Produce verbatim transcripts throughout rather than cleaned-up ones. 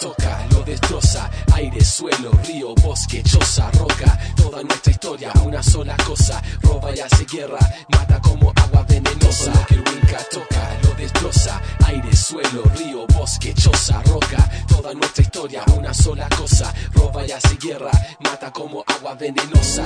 toca, lo destroza. Aire, suelo, río, bosque, choza, roca. Toda nuestra historia, una sola cosa. Roba y hace guerra, mata como agua venenosa. Todo lo que el Winca toca, lo destroza. Aire, suelo, río, bosque, choza, roca. Toda nuestra historia, una sola cosa. Roba y hace guerra, mata como agua venenosa.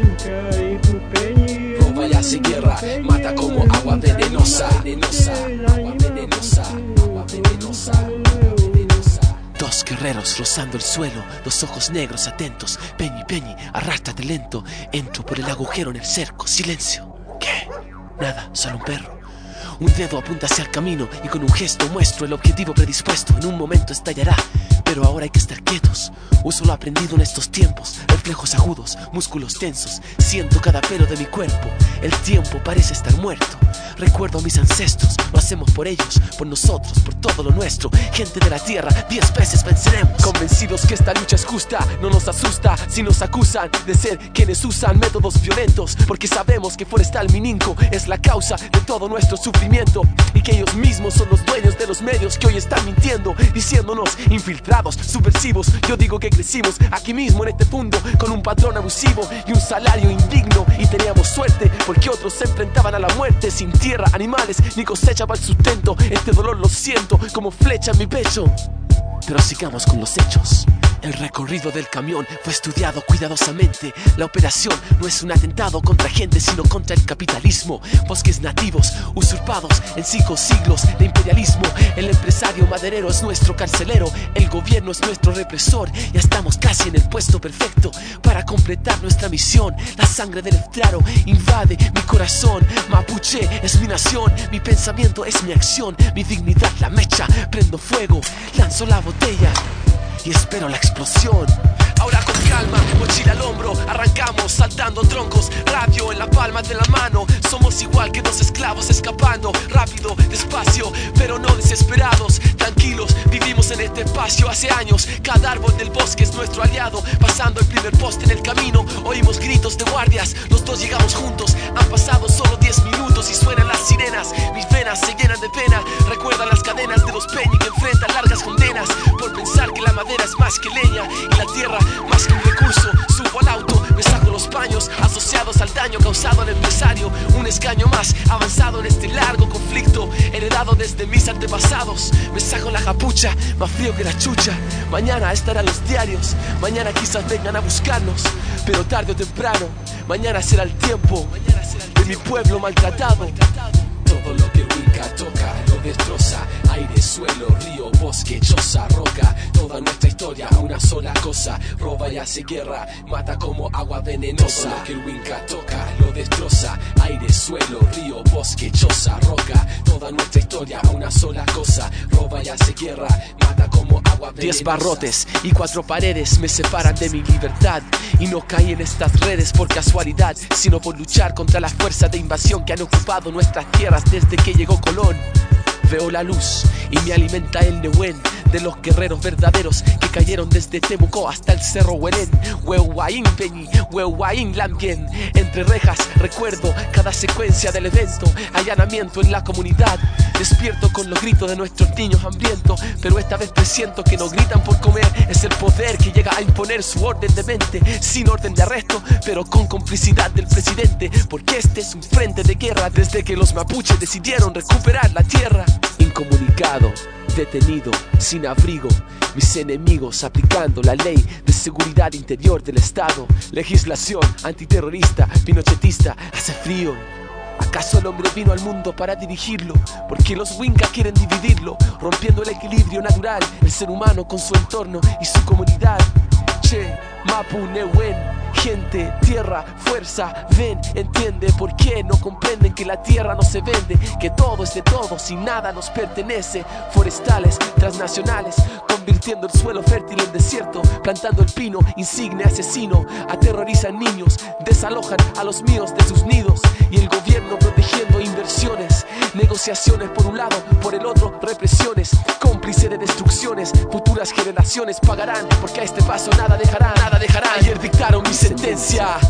Roba y hace guerra, mata como agua venenosa. Venenosa, agua venenosa, agua venenosa, agua venenosa. Dos guerreros rozando el suelo, dos ojos negros atentos. Peñi, Peñi, arrástrate lento. Entro por el agujero en el cerco, silencio. ¿Qué? Nada, solo un perro. Un dedo apunta hacia el camino y con un gesto muestro el objetivo predispuesto. En un momento estallará, pero ahora hay que estar quietos. Uso lo aprendido en estos tiempos. Reflejos agudos, músculos tensos. Siento cada pelo de mi cuerpo. El tiempo parece estar muerto. Recuerdo a mis ancestros. Lo hacemos por ellos, por nosotros, por todo lo nuestro. Gente de la tierra, diez veces venceremos. Convencidos que esta lucha es justa. No nos asusta si nos acusan de ser quienes usan métodos violentos. Porque sabemos que Forestal Mininco es la causa de todo nuestro sufrimiento. Y que ellos mismos son los dueños de los medios que hoy están mintiendo, diciéndonos infiltrados, subversivos. Yo digo que crecimos aquí mismo en este mundo con un patrón abusivo y un salario indigno. Y teníamos suerte porque otros se enfrentaban a la muerte sin tierra, animales ni cosecha para el sustento. Este dolor lo siento como flecha en mi pecho. Pero sigamos con los hechos. El recorrido del camión fue estudiado cuidadosamente. La operación no es un atentado contra gente, sino contra el capitalismo. Bosques nativos usurpados en cinco siglos de imperialismo. El empresario maderero es nuestro carcelero. El gobierno es nuestro represor. Ya estamos casi en el puesto perfecto para completar nuestra misión. La sangre del Eftraro invade mi corazón. Mapuche es mi nación. Mi pensamiento es mi acción. Mi dignidad la mecha. Prendo fuego, lanzo la botella y espero la explosión. Ahora con calma, mochila al hombro, arrancamos saltando troncos, radio en la palma de la mano. Somos igual que dos esclavos escapando, rápido, despacio, pero no desesperados. Tranquilos, vivimos en este espacio hace años. Cada árbol del bosque es nuestro aliado. Pasando el primer poste en el camino, oímos gritos de guardias. Los dos llegamos juntos, han pasado solo diez minutos y suenan las sirenas. Mis venas se llenan de pena, recuerdan las cadenas de los Peñi que enfrentan largas condenas por pensar que la madera es más que leña y la tierra más que un recurso. Subo al auto, me saco los paños asociados al daño causado al empresario. Un escaño más avanzado en este largo conflicto heredado desde mis antepasados. Me saco la capucha, más frío que la chucha. Mañana estarán los diarios, mañana quizás vengan a buscarnos, pero tarde o temprano, mañana será el tiempo de mi pueblo maltratado. Todo lo que el Winca toca, lo destroza. Aire, suelo, río, bosque, choza, roca. Toda nuestra historia, una sola cosa. Roba y hace guerra, mata como agua venenosa. Todo lo que el Winca toca, lo destroza. Aire, suelo, río, bosque, choza, roca. Toda nuestra historia, una sola cosa. Roba y hace guerra, mata como agua venenosa. Diez barrotes y cuatro paredes me separan de mi libertad. Y no caí en estas redes por casualidad, sino por luchar contra las fuerzas de invasión que han ocupado nuestras tierras desde que llegó Colón. Veo la luz y me alimenta el Nehuen de los guerreros verdaderos que cayeron desde Temuco hasta el Cerro Huelén. Huehuaín Peñi, Huehuaín Lambien. Entre rejas recuerdo cada secuencia del evento. Allanamiento en la comunidad. Despierto con los gritos de nuestros niños hambrientos, pero esta vez presiento que no gritan por comer. Es el poder que llega a imponer su orden de mente, sin orden de arresto, pero con complicidad del presidente. Porque este es un frente de guerra desde que los mapuches decidieron recuperar la tierra. Incomunicado, detenido, sin abrigo, mis enemigos aplicando la ley de seguridad interior del Estado. Legislación antiterrorista, pinochetista, hace frío. ¿Acaso el hombre vino al mundo para dirigirlo? Porque los Winca quieren dividirlo, rompiendo el equilibrio natural, el ser humano con su entorno y su comunidad. Che, Mapu, Nehuen, gente, tierra, fuerza, ven, entiende por qué no comprenden que la tierra no se vende, que todo es de todos y nada nos pertenece. Forestales, transnacionales, convirtiendo el suelo fértil en desierto, plantando el pino, insigne asesino, aterrorizan niños, desalojan a los míos de sus nidos, y el gobierno protegiendo inversiones, negociaciones por un lado, por el otro represiones, cómplice de destrucciones. Futuras generaciones pagarán, porque a este paso nada dejarán, nada dejarán. Ayer dictaron mi sentencia,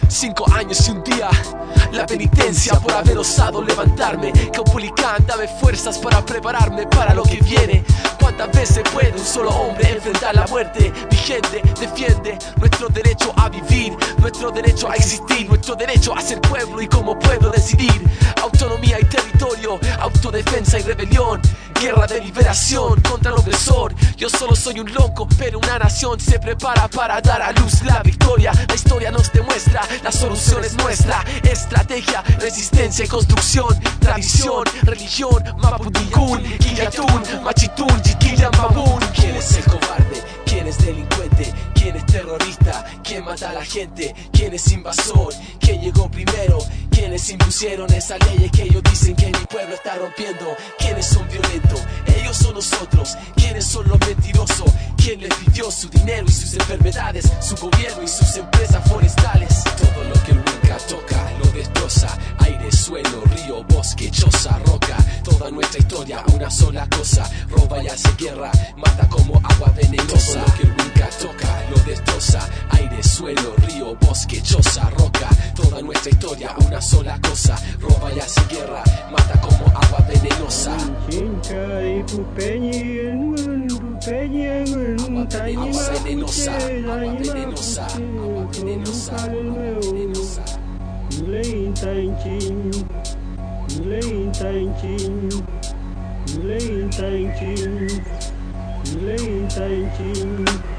Cinco años y un día, la penitencia por haber osado levantarme. Caupolicán, dame fuerzas para prepararme para lo que viene. ¿Cuántas veces puede un solo hombre enfrentar la muerte? Mi gente defiende nuestro derecho a vivir, nuestro derecho a existir, nuestro derecho a ser pueblo y como pueblo decidir. Autonomía y territorio, autodefensa y rebelión, guerra de liberación contra el opresor. Yo solo soy un loco, pero una nación se prepara para dar a luz la victoria. La historia nos demuestra, la solución es nuestra. Estrategia, resistencia y construcción. Tradición, religión, Mapudungun, Quillatún, Machitún, Chiquillan, Babún. ¿Quién es el cobarde? ¿Quién es delincuente? ¿Quién es terrorista? ¿Quién mata a la gente? ¿Quién es invasor? ¿Quién llegó primero? ¿Quiénes impusieron esas leyes que ellos dicen que mi pueblo está rompiendo? ¿Quiénes son violentos? Ellos son nosotros. ¿Quiénes son los mentirosos? ¿Quién les pidió su dinero y sus enfermedades? Su gobierno y sus empresas forestales. Todo lo que el Winca toca lo destroza. Aire, suelo, río, bosque, choza, roca. Toda nuestra historia, una sola cosa. Roba y hace guerra, mata como agua venenosa. Todo lo que el Winca toca lo destroza. Aire, suelo, río, bosque, choza, roca. Toda nuestra historia, una sola cosa. Roba y hace guerra, mata como agua venenosa. Agua venenosa, agua venenosa, agua venenosa, agua venenosa. Lane Tanchin, Lane Tanchin, Lane Tanchin, Lane Tanchin.